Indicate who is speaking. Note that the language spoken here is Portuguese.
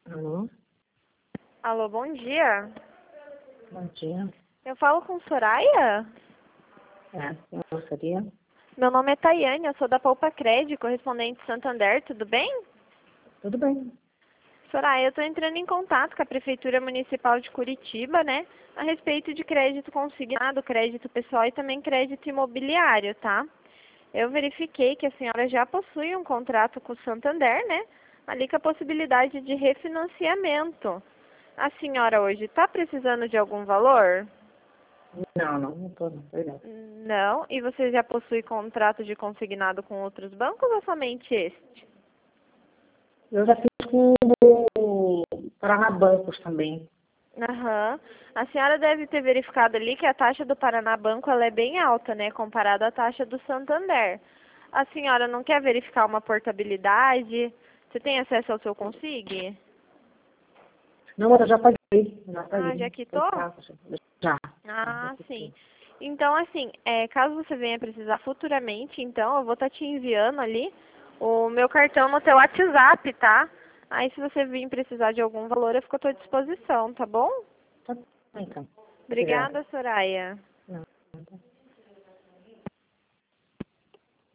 Speaker 1: Alô?
Speaker 2: Alô, bom dia.
Speaker 1: Bom dia.
Speaker 2: Eu falo com Soraya?
Speaker 1: Eu gostaria.
Speaker 2: Meu nome é Tayane, eu sou da Poupa Cred, correspondente Santander, tudo bem?
Speaker 1: Tudo bem.
Speaker 2: Soraya, eu estou entrando em contato com a Prefeitura Municipal de Curitiba, né? A respeito de crédito consignado, crédito pessoal e também crédito imobiliário, tá? Eu verifiquei que a senhora já possui um contrato com o Santander, né? Ali com a possibilidade de refinanciamento. A senhora hoje está precisando de algum valor?
Speaker 1: Não estou, não. Verdade.
Speaker 2: Não. E você já possui contrato de consignado com outros bancos ou somente este?
Speaker 1: Eu já fiz com o Paraná Bancos também.
Speaker 2: Aham. A senhora deve ter verificado ali que a taxa do Paraná Banco ela é bem alta, né? Comparada à taxa do Santander. A senhora não quer verificar uma portabilidade? Você tem acesso ao seu Consig?
Speaker 1: Não, mas eu já paguei. Já
Speaker 2: Ah,
Speaker 1: paguei.
Speaker 2: já quitou?
Speaker 1: Já.
Speaker 2: Ah, sim. Então, assim, caso você venha precisar futuramente, então, eu vou estar te enviando ali o meu cartão no teu WhatsApp, tá? Aí, se você vir precisar de algum valor, eu fico à tua disposição, tá bom?
Speaker 1: Tá bom, então. Obrigada.
Speaker 2: Obrigada, Soraya.
Speaker 1: Não.